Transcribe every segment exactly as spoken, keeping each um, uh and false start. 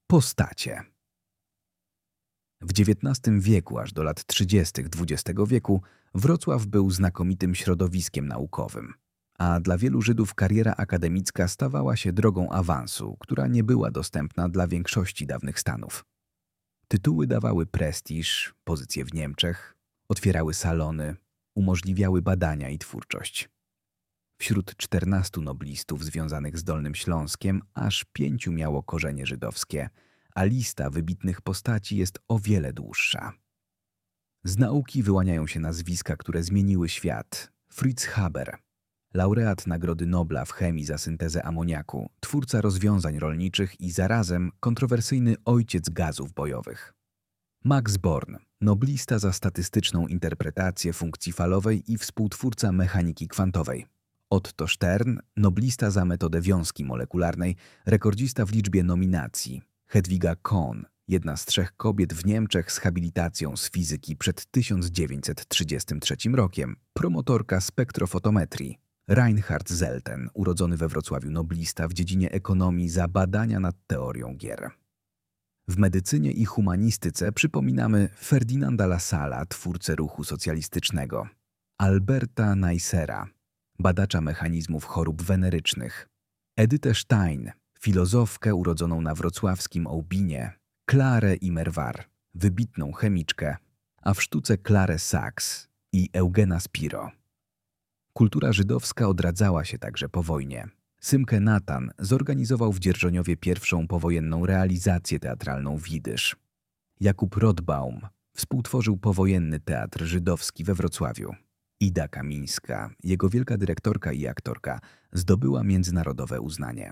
Postacie. W dziewiętnastym wieku aż do lat trzydziestych dwudziestego wieku Wrocław był znakomitym środowiskiem naukowym, a dla wielu Żydów kariera akademicka stawała się drogą awansu, która nie była dostępna dla większości dawnych stanów. Tytuły dawały prestiż, pozycje w Niemczech, otwierały salony, umożliwiały badania i twórczość. Wśród czternastu noblistów związanych z Dolnym Śląskiem aż pięciu miało korzenie żydowskie, a lista wybitnych postaci jest o wiele dłuższa. Z nauki wyłaniają się nazwiska, które zmieniły świat. Fritz Haber, laureat Nagrody Nobla w chemii za syntezę amoniaku, twórca rozwiązań rolniczych i zarazem kontrowersyjny ojciec gazów bojowych. Max Born, noblista za statystyczną interpretację funkcji falowej i współtwórca mechaniki kwantowej. Otto Stern, noblista za metodę wiązki molekularnej, rekordzista w liczbie nominacji. Hedwiga Kohn, jedna z trzech kobiet w Niemczech z habilitacją z fizyki przed tysiąc dziewięćset trzydziestym trzecim rokiem, promotorka spektrofotometrii. Reinhard Zelten, urodzony we Wrocławiu noblista w dziedzinie ekonomii za badania nad teorią gier. W medycynie i humanistyce przypominamy Ferdinanda Lassala, twórcę ruchu socjalistycznego, Alberta Neissera, badacza mechanizmów chorób wenerycznych, Edytę Stein, filozofkę urodzoną na wrocławskim Oubinie, Klarę Immerwahr, wybitną chemiczkę, a w sztuce Klarę Sachs i Eugena Spiro. Kultura żydowska odradzała się także po wojnie. Symke Natan zorganizował w Dzierżoniowie pierwszą powojenną realizację teatralną w jidysz. Jakub Rotbaum współtworzył powojenny teatr żydowski we Wrocławiu. Ida Kamińska, jego wielka dyrektorka i aktorka, zdobyła międzynarodowe uznanie.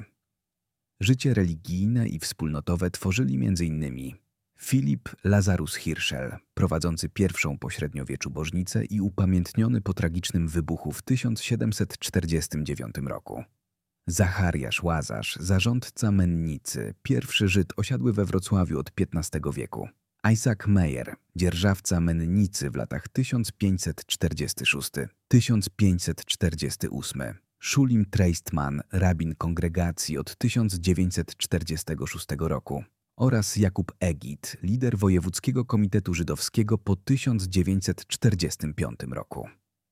Życie religijne i wspólnotowe tworzyli między innymi Filip Lazarus Hirschel, prowadzący pierwszą po średniowieczu bożnicę i upamiętniony po tragicznym wybuchu w tysiąc siedemset czterdziestym dziewiątym roku. Zachariasz Łazarz, zarządca mennicy, pierwszy Żyd osiadły we Wrocławiu od piętnastego wieku. Isaac Meyer, dzierżawca mennicy w latach tysiąc pięćset czterdziesty szósty do tysiąc pięćset czterdziesty ósmy. Szulim Treistman, rabin kongregacji od tysiąc dziewięćset czterdziestego szóstego roku oraz Jakub Egid, lider Wojewódzkiego Komitetu Żydowskiego po tysiąc dziewięćset czterdziestym piątym roku.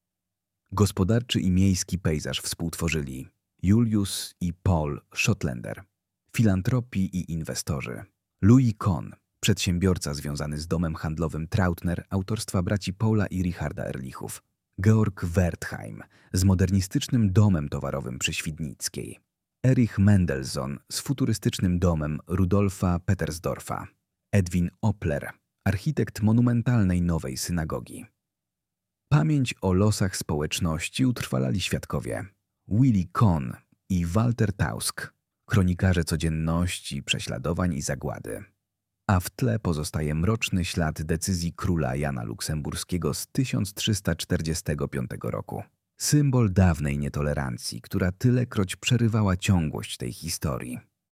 Gospodarczy i miejski pejzaż współtworzyli Julius i Paul Schottländer, filantropii i inwestorzy, Louis Kohn, przedsiębiorca związany z domem handlowym Trautner autorstwa braci Paula i Richarda Ehrlichów, Georg Wertheim z modernistycznym domem towarowym przy Świdnickiej, Erich Mendelssohn z futurystycznym domem Rudolfa Petersdorfa, Edwin Opler, architekt monumentalnej nowej synagogi. Pamięć o losach społeczności utrwalali świadkowie Willi Kohn i Walter Tausk, kronikarze codzienności, prześladowań i zagłady. A w tle pozostaje mroczny ślad decyzji króla Jana Luksemburskiego z tysiąc trzysta czterdziestego piątego roku. Symbol dawnej nietolerancji, która tylekroć przerywała ciągłość tej historii.